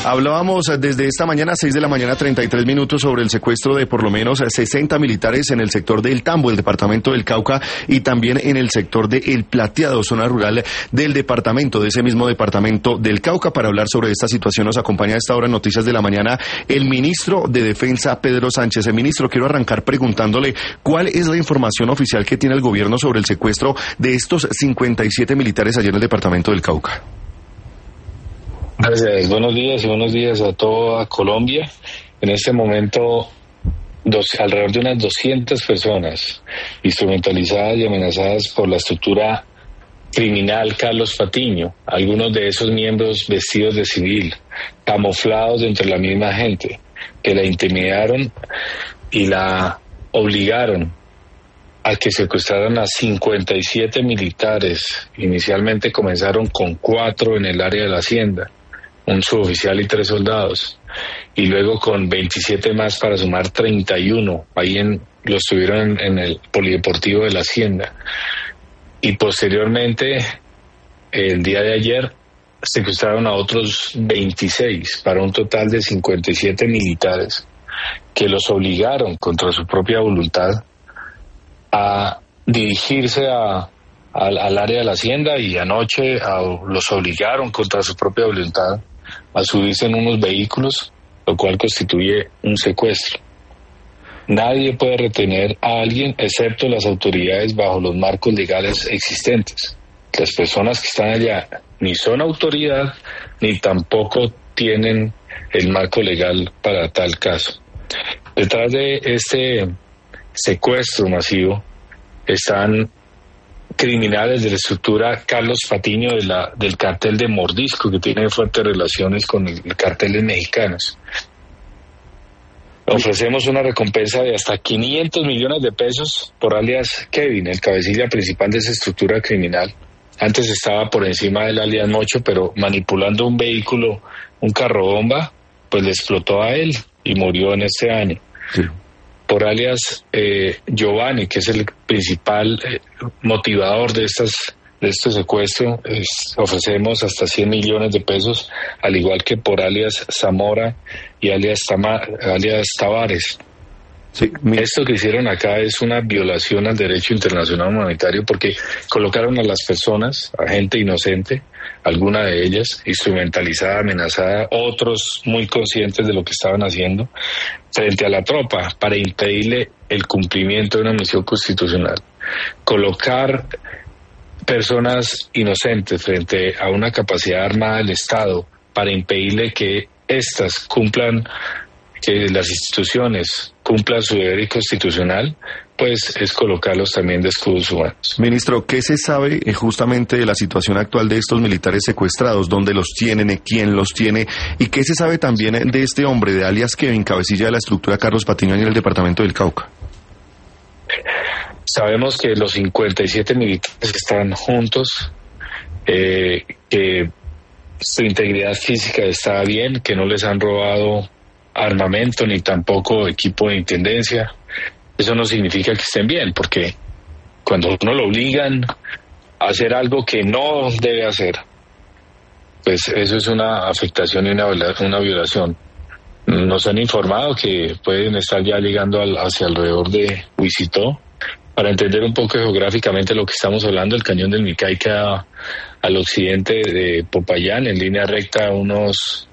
Hablábamos desde esta mañana, 6 de la mañana, 33 minutos, sobre el secuestro de por lo menos 60 militares en el sector del Tambo, el departamento del Cauca, y también en el sector de El Plateado, zona rural del departamento, de ese mismo departamento del Cauca. Para hablar sobre esta situación nos acompaña a esta hora en Noticias de la Mañana el ministro de Defensa, Pedro Sánchez. Ministro, quiero arrancar preguntándole cuál es la información oficial que tiene el gobierno sobre el secuestro de estos 57 militares allí en el departamento del Cauca. Gracias, buenos días y buenos días a toda Colombia. En este momento, alrededor de unas 200 personas instrumentalizadas y amenazadas por la estructura criminal Carlos Patiño, algunos de esos miembros vestidos de civil, camuflados entre la misma gente, que la intimidaron y la obligaron a que secuestraran a 57 militares. Inicialmente comenzaron con 4 en el área de la hacienda, un suboficial y 3 soldados, y luego con 27 más para sumar 31, los tuvieron en el polideportivo de la hacienda, y posteriormente, el día de ayer, secuestraron a otros 26, para un total de 57 militares, que los obligaron contra su propia voluntad a dirigirse al área de la hacienda, y anoche los obligaron contra su propia voluntad a subirse en unos vehículos, lo cual constituye un secuestro. Nadie puede retener a alguien excepto las autoridades bajo los marcos legales existentes. Las personas que están allá ni son autoridad ni tampoco tienen el marco legal para tal caso. Detrás de este secuestro masivo están criminales de la estructura Carlos Patiño del cartel de Mordisco, que tiene fuertes relaciones con el carteles mexicanos. Ofrecemos una recompensa de hasta 500 millones de pesos por alias Kevin, el cabecilla principal de esa estructura criminal. Antes estaba por encima del alias Mocho, pero manipulando un vehículo, un carro bomba, pues le explotó a él y murió en este año. Sí. Por alias Giovanni, que es el principal motivador de este secuestro, ofrecemos hasta 100 millones de pesos, al igual que por alias Zamora y alias Tavares. Sí, esto que hicieron acá es una violación al derecho internacional humanitario, porque colocaron a las personas, a gente inocente, alguna de ellas instrumentalizada, amenazada, otros muy conscientes de lo que estaban haciendo, frente a la tropa para impedirle el cumplimiento de una misión constitucional. Colocar personas inocentes frente a una capacidad armada del Estado para impedirle que éstas cumplan, que las instituciones cumplan su deber constitucional, pues es colocarlos también de escudos humanos. Ministro, ¿qué se sabe justamente de la situación actual de estos militares secuestrados? ¿Dónde los tienen? ¿Quién los tiene? ¿Y qué se sabe también de este hombre, de alias Kevin, cabecilla de la estructura Carlos Patiño en el departamento del Cauca? Sabemos que los 57 militares están juntos, que su integridad física está bien, que no les han robado armamento ni tampoco equipo de intendencia. Eso no significa que estén bien, porque cuando uno lo obligan a hacer algo que no debe hacer, pues eso es una afectación y una violación. Nos han informado que pueden estar ya llegando hacia alrededor de Huizito. Para entender un poco geográficamente lo que estamos hablando, el cañón del Micay queda al occidente de Popayán, en línea recta unos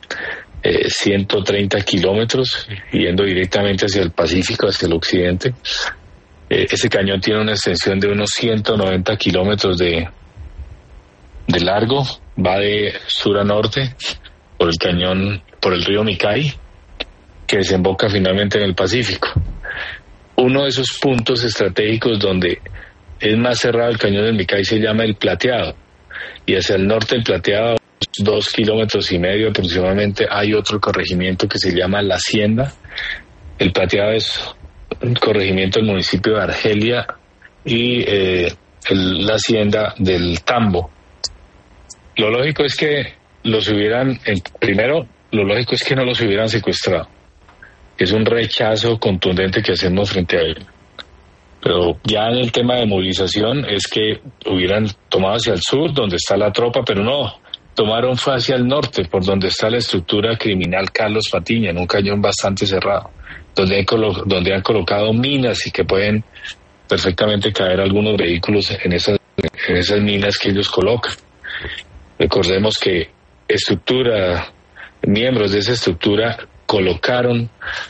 130 kilómetros, yendo directamente hacia el Pacífico, hacia el occidente. Ese cañón tiene una extensión de unos 190 kilómetros de largo, va de sur a norte por el cañón, por el río Micay, que desemboca finalmente en el Pacífico. Uno de esos puntos estratégicos donde es más cerrado el cañón del Micay se llama El Plateado, y hacia el norte del Plateado, 2,5 kilómetros aproximadamente, hay otro corregimiento que se llama La Hacienda. El Plateado es un corregimiento del municipio de Argelia y la Hacienda del Tambo. Lo lógico es que lo lógico es que no los hubieran secuestrado. Es un rechazo contundente que hacemos frente a él. Pero ya en el tema de movilización es que hubieran tomado hacia el sur, donde está la tropa, pero no, tomaron fue hacia el norte, por donde está la estructura criminal Carlos Patiño, en un cañón bastante cerrado, donde han colocado minas y que pueden perfectamente caer algunos vehículos en esas minas que ellos colocan. Recordemos que miembros de esa estructura colocaron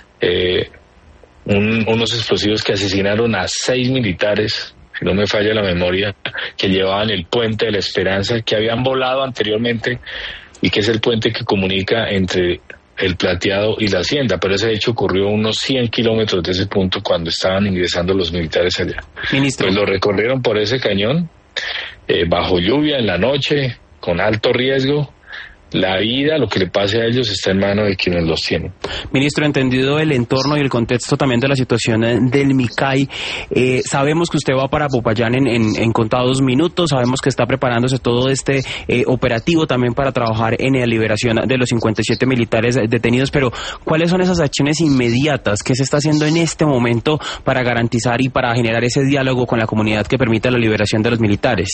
unos explosivos que asesinaron a 6 militares, si no me falla la memoria, que llevaban el puente de la Esperanza, que habían volado anteriormente y que es el puente que comunica entre el Plateado y la Hacienda, pero ese hecho ocurrió a unos 100 kilómetros de ese punto cuando estaban ingresando los militares allá. Ministro. Pues lo recorrieron por ese cañón, bajo lluvia, en la noche, con alto riesgo. La vida, lo que le pase a ellos, está en manos de quienes los tienen. Ministro, entendido el entorno y el contexto también de la situación del MICAI, sabemos que usted va para Popayán en contados minutos, sabemos que está preparándose todo este operativo también para trabajar en la liberación de los 57 militares detenidos, pero ¿cuáles son esas acciones inmediatas que se está haciendo en este momento para garantizar y para generar ese diálogo con la comunidad que permita la liberación de los militares?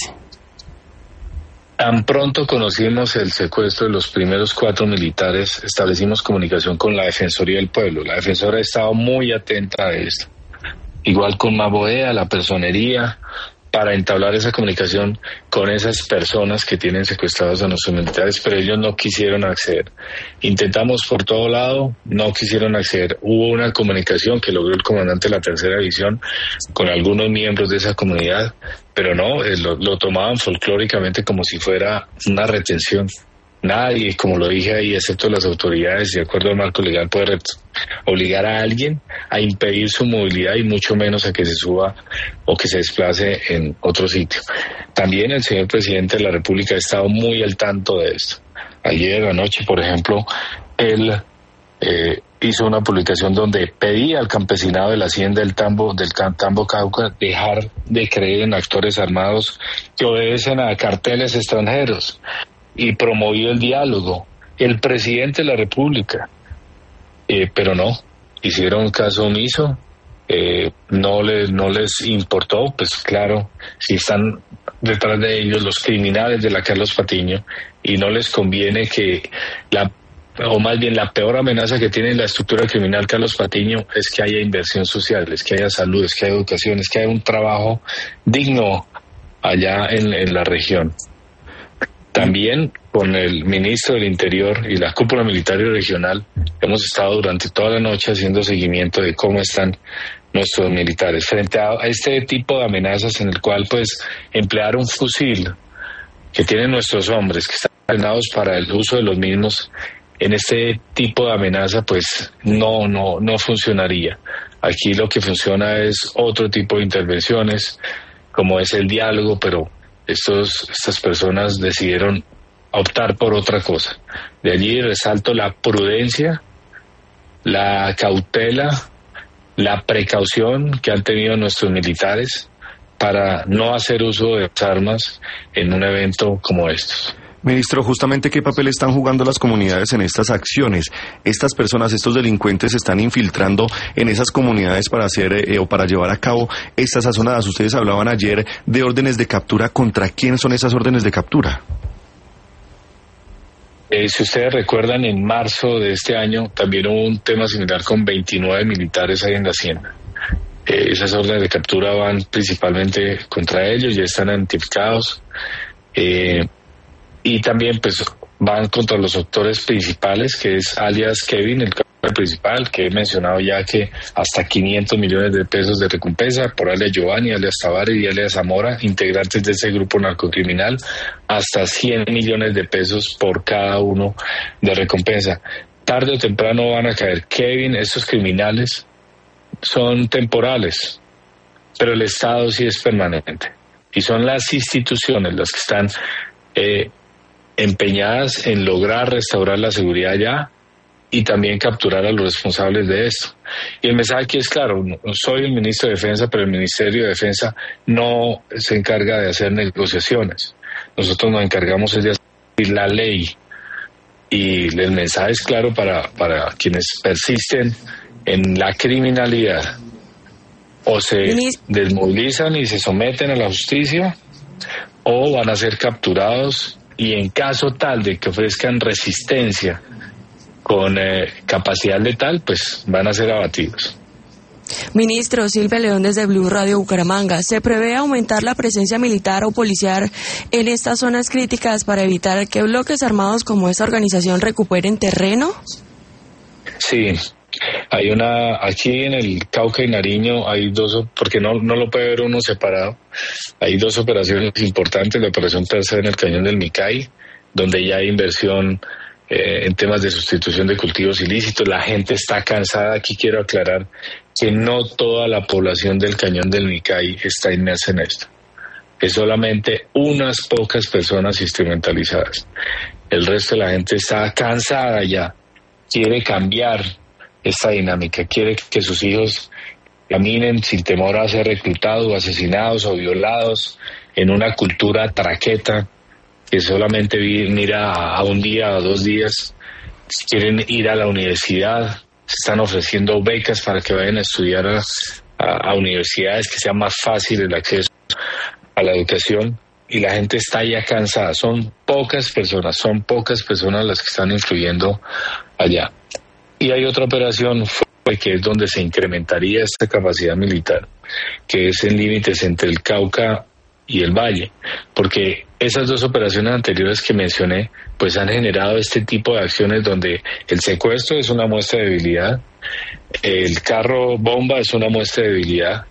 Tan pronto conocimos el secuestro de los primeros 4 militares, establecimos comunicación con la Defensoría del Pueblo. La Defensora ha estado muy atenta a esto. Igual con Maboea, la Personería, para entablar esa comunicación con esas personas que tienen secuestrados a nuestros militares, pero ellos no quisieron acceder. Intentamos por todo lado, no quisieron acceder. Hubo una comunicación que logró el comandante de la Tercera División con algunos miembros de esa comunidad, pero no, lo tomaban folclóricamente como si fuera una retención. Nadie, como lo dije ahí, excepto las autoridades, de acuerdo al marco legal, puede obligar a alguien a impedir su movilidad y mucho menos a que se suba o que se desplace en otro sitio. También el señor presidente de la República ha estado muy al tanto de esto. Ayer anoche, por ejemplo, él hizo una publicación donde pedía al campesinado de la Hacienda del Tambo Cauca dejar de creer en actores armados que obedecen a carteles extranjeros, y promovió el diálogo, el presidente de la República, pero no, hicieron caso omiso, no les importó. Pues claro, si están detrás de ellos los criminales de la Carlos Patiño y no les conviene o más bien la peor amenaza que tiene la estructura criminal Carlos Patiño es que haya inversión social, es que haya salud, es que haya educación, es que haya un trabajo digno allá en la región. También con el ministro del Interior y la cúpula militar y regional hemos estado durante toda la noche haciendo seguimiento de cómo están nuestros militares frente a este tipo de amenazas, en el cual pues emplear un fusil que tienen nuestros hombres que están entrenados para el uso de los mismos en este tipo de amenaza pues no funcionaría. Aquí lo que funciona es otro tipo de intervenciones, como es el diálogo, pero estas personas decidieron optar por otra cosa. De allí resalto la prudencia, la cautela, la precaución que han tenido nuestros militares para no hacer uso de las armas en un evento como estos. Ministro, justamente ¿qué papel están jugando las comunidades en estas acciones? Estas personas, estos delincuentes se están infiltrando en esas comunidades para hacer o para llevar a cabo estas sazonadas. Ustedes hablaban ayer de órdenes de captura. ¿Contra quién son esas órdenes de captura? Si ustedes recuerdan, en marzo de este año también hubo un tema similar con 29 militares ahí en la Hacienda. Esas órdenes de captura van principalmente contra ellos, ya están identificados. Y también pues van contra los actores principales, que es alias Kevin, el principal, que he mencionado ya que hasta 500 millones de pesos de recompensa por alias Giovanni, alias Tavares y alias Zamora, integrantes de ese grupo narcocriminal, hasta 100 millones de pesos por cada uno de recompensa. Tarde o temprano van a caer. Kevin, estos criminales son temporales, pero el Estado sí es permanente. Y son las instituciones las que están empeñadas en lograr restaurar la seguridad allá y también capturar a los responsables de esto. Y el mensaje aquí es claro, soy el ministro de Defensa, pero el Ministerio de Defensa no se encarga de hacer negociaciones. Nosotros nos encargamos de hacer la ley. Y el mensaje es claro para quienes persisten en la criminalidad. O se desmovilizan y se someten a la justicia, o van a ser capturados y en caso tal de que ofrezcan resistencia con capacidad letal, pues van a ser abatidos. Ministro, Silvia León desde Blue Radio Bucaramanga. ¿Se prevé aumentar la presencia militar o policial en estas zonas críticas para evitar que bloques armados como esta organización recuperen terreno? Sí, hay aquí en el Cauca y Nariño hay dos, porque no lo puede ver uno separado, hay dos operaciones importantes, la operación Tercera en el Cañón del Micay, donde ya hay inversión en temas de sustitución de cultivos ilícitos. La gente está cansada. Aquí quiero aclarar que no toda la población del Cañón del Micay está inmersa en esto. Es solamente unas pocas personas instrumentalizadas. El resto de la gente está cansada ya. Quiere cambiar esta dinámica. Quiere que sus hijos caminen sin temor a ser reclutados, o asesinados o violados en una cultura traqueta que solamente mira a un día o 2 días. Quieren ir a la universidad, están ofreciendo becas para que vayan a estudiar a universidades, que sea más fácil el acceso a la educación, y la gente está ya cansada. Son pocas personas las que están influyendo allá. Y hay otra operación que es donde se incrementaría esta capacidad militar, que es en límites entre el Cauca y el Valle, porque esas dos operaciones anteriores que mencioné pues han generado este tipo de acciones donde el secuestro es una muestra de debilidad, el carro bomba es una muestra de debilidad,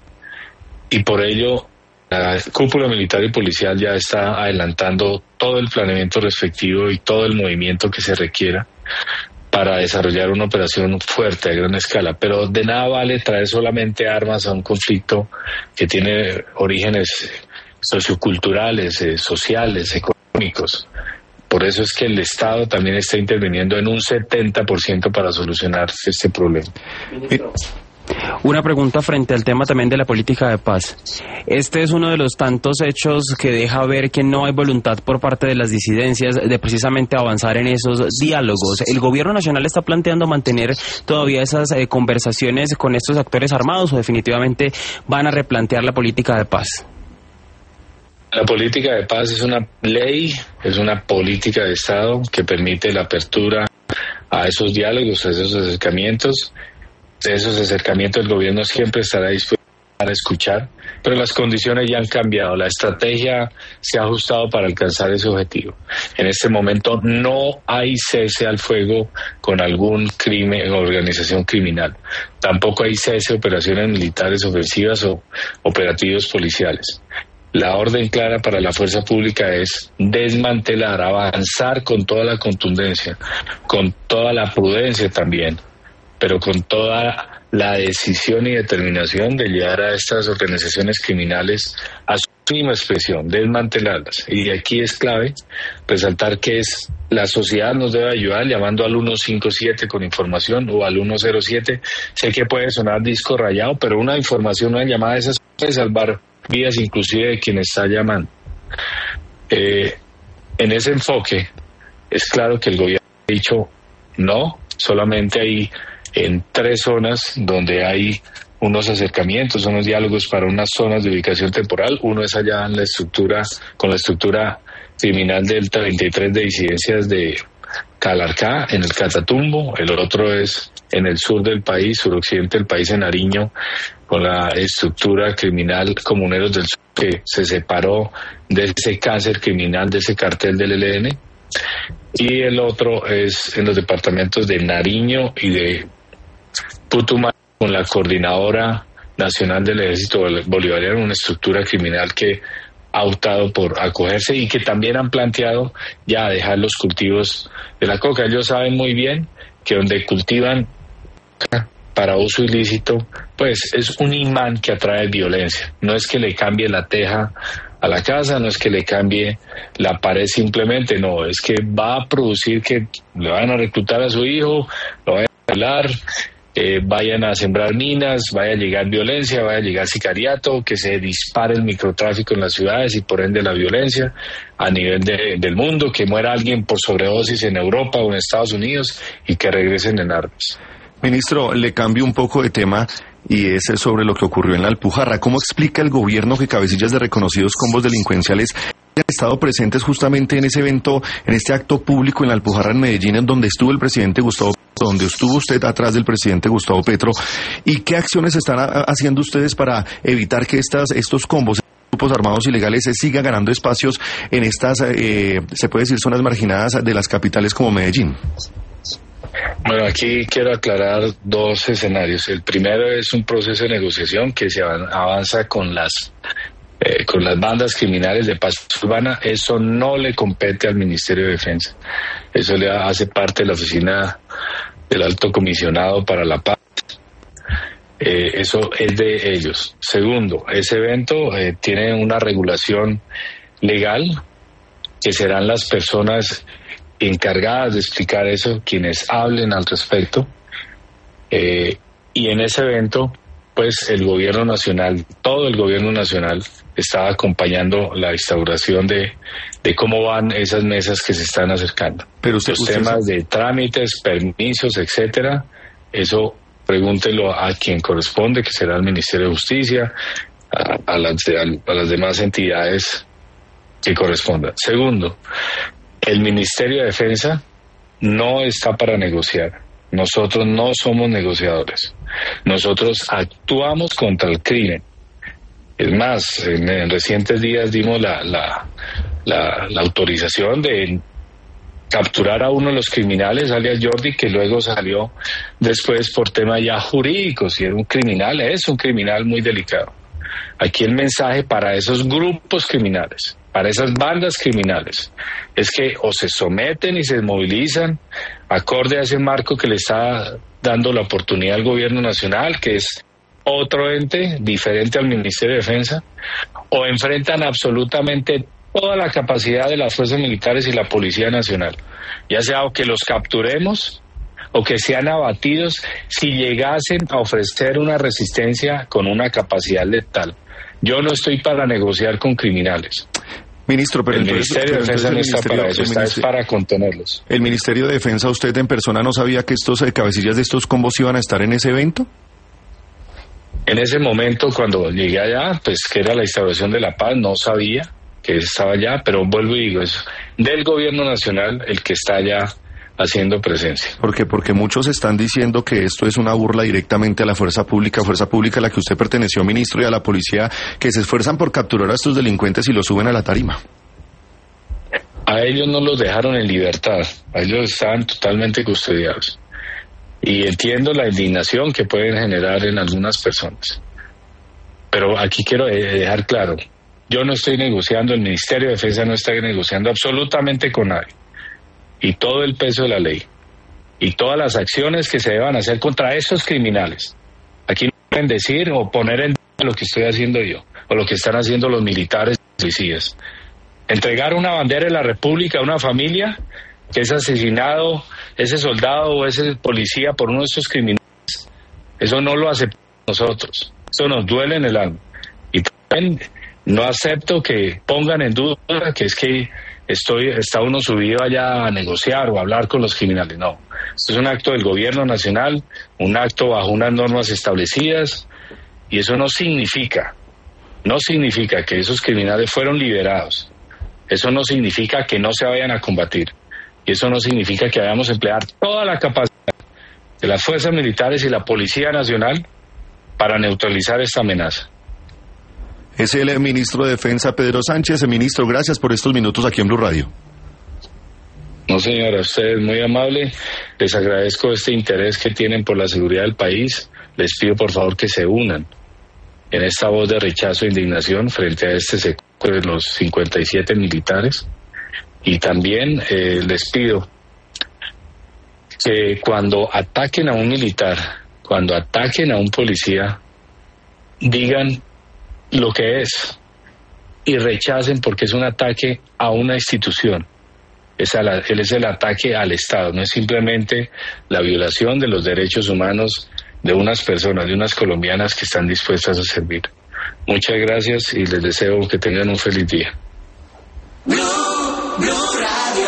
y por ello la cúpula militar y policial ya está adelantando todo el planeamiento respectivo y todo el movimiento que se requiera para desarrollar una operación fuerte a gran escala. Pero de nada vale traer solamente armas a un conflicto que tiene orígenes socioculturales, sociales, económicos. Por eso es que el Estado también está interviniendo en un 70% para solucionar este problema. Una pregunta frente al tema también de la política de paz. Este es uno de los tantos hechos que deja ver que no hay voluntad por parte de las disidencias de precisamente avanzar en esos diálogos. ¿El gobierno nacional está planteando mantener todavía esas conversaciones con estos actores armados o definitivamente van a replantear la política de paz? La política de paz es una ley, es una política de Estado que permite la apertura a esos diálogos, a esos acercamientos. De esos acercamientos el gobierno siempre estará dispuesto a escuchar, pero las condiciones ya han cambiado, la estrategia se ha ajustado para alcanzar ese objetivo. En este momento no hay cese al fuego con algún crimen o organización criminal, tampoco hay cese de operaciones militares ofensivas o operativos policiales. La orden clara para la fuerza pública es desmantelar, avanzar con toda la contundencia, con toda la prudencia también, pero con toda la decisión y determinación de llevar a estas organizaciones criminales a su mínima expresión, desmantelarlas. Y aquí es clave resaltar que la sociedad nos debe ayudar llamando al 157 con información o al 107. Sé que puede sonar disco rayado, pero una información, una llamada de esas puede salvar vidas inclusive de quien está llamando. En ese enfoque es claro que el gobierno ha dicho no, solamente hay en 3 zonas donde hay unos acercamientos, unos diálogos para unas zonas de ubicación temporal. Uno es allá en la estructura, con la estructura criminal del 33 de disidencias de Calarcá, en el Catatumbo. El otro es en el sur del país, suroccidente del país, en Nariño, con la estructura criminal Comuneros del Sur, que se separó de ese cáncer criminal, de ese cartel del ELN. Y el otro es en los departamentos de Nariño y de Putumayo, con la Coordinadora Nacional del Ejército Bolivariano, una estructura criminal que ha optado por acogerse y que también han planteado ya dejar los cultivos de la coca. Ellos saben muy bien que donde cultivan para uso ilícito, pues es un imán que atrae violencia. No es que le cambie la teja a la casa, no es que le cambie la pared simplemente, no, es que va a producir que le vayan a reclutar a su hijo, lo vayan a violar, vayan a sembrar minas, vaya a llegar violencia, vaya a llegar sicariato, que se dispare el microtráfico en las ciudades y por ende la violencia a nivel del mundo, que muera alguien por sobredosis en Europa o en Estados Unidos y que regresen en armas. Ministro, le cambio un poco de tema y es sobre lo que ocurrió en la Alpujarra. ¿Cómo explica el gobierno que cabecillas de reconocidos combos delincuenciales hayan estado presentes justamente en ese evento, en este acto público en la Alpujarra en Medellín, en donde estuvo el presidente Gustavo Petro, donde estuvo usted atrás del presidente Gustavo Petro, y qué acciones están haciendo ustedes para evitar que estos combos, grupos armados ilegales, sigan ganando espacios en estas, se puede decir, zonas marginadas de las capitales como Medellín? Bueno, aquí quiero aclarar dos escenarios. El primero es un proceso de negociación que se avanza con las bandas criminales de paz urbana. Eso no le compete al Ministerio de Defensa. Eso le hace parte de la oficina del Alto Comisionado para la Paz. Eso es de ellos. Segundo, ese evento tiene una regulación legal que serán las personas encargadas de explicar eso, quienes hablen al respecto. Y en ese evento, pues el gobierno nacional, todo el gobierno nacional, estaba acompañando la instauración de cómo van esas mesas que se están acercando. Pero los temas de trámites, permisos, etcétera, eso pregúntelo a quien corresponde, que será el Ministerio de Justicia, a las demás entidades que correspondan. Segundo, el Ministerio de Defensa no está para negociar. Nosotros no somos negociadores. Nosotros actuamos contra el crimen. Es más, en recientes días dimos la autorización de capturar a uno de los criminales, alias Jordi, que luego salió después por temas ya jurídicos. Si era un criminal, es un criminal muy delicado. Aquí el mensaje para esos grupos criminales, para esas bandas criminales, es que o se someten y se movilizan acorde a ese marco que le está dando la oportunidad al gobierno nacional, que es otro ente diferente al Ministerio de Defensa, o enfrentan absolutamente toda la capacidad de las fuerzas militares y la Policía Nacional, ya sea o que los capturemos o que sean abatidos si llegasen a ofrecer una resistencia con una capacidad letal. Yo no estoy para negociar con criminales. Ministro, pero el Ministerio de Defensa no está para eso, está para contenerlos. ¿El Ministerio de Defensa, usted en persona no sabía que estos cabecillas de estos combos iban a estar en ese evento? En ese momento, cuando llegué allá, pues que era la instauración de la paz, no sabía que estaba allá, pero vuelvo y digo, es del gobierno nacional el que está allá haciendo presencia. Porque muchos están diciendo que esto es una burla directamente a la fuerza pública a la que usted perteneció, ministro, y a la policía, que se esfuerzan por capturar a estos delincuentes y los suben a la tarima. A ellos no los dejaron en libertad, a ellos estaban totalmente custodiados. Y entiendo la indignación que pueden generar en algunas personas. Pero aquí quiero dejar claro, yo no estoy negociando, el Ministerio de Defensa no está negociando absolutamente con nadie. Y todo el peso de la ley y todas las acciones que se deban hacer contra estos criminales. Aquí no pueden decir o poner en duda lo que estoy haciendo yo o lo que están haciendo los militares y policías. Entregar una bandera de la República a una familia que es asesinado, ese soldado o ese policía por uno de estos criminales, eso no lo aceptamos nosotros. Eso nos duele en el alma. Y también no acepto que pongan en duda que es que está uno subido allá a negociar o a hablar con los criminales. No, esto es un acto del gobierno nacional, un acto bajo unas normas establecidas, y eso no significa que esos criminales fueron liberados. Eso no significa que no se vayan a combatir. Y eso no significa que vayamos a emplear toda la capacidad de las fuerzas militares y la Policía Nacional para neutralizar esta amenaza. Es el ministro de Defensa, Pedro Sánchez. Ministro, gracias por estos minutos aquí en Blue Radio. No, señora, usted es muy amable. Les agradezco este interés que tienen por la seguridad del país. Les pido, por favor, que se unan en esta voz de rechazo e indignación frente a este secuestro de los 57 militares. Y también les pido que cuando ataquen a un militar, cuando ataquen a un policía, digan lo que es y rechacen, porque es un ataque a una institución. Es el ataque al Estado, no es simplemente la violación de los derechos humanos de unas personas, de unas colombianas que están dispuestas a servir. Muchas gracias y les deseo que tengan un feliz día.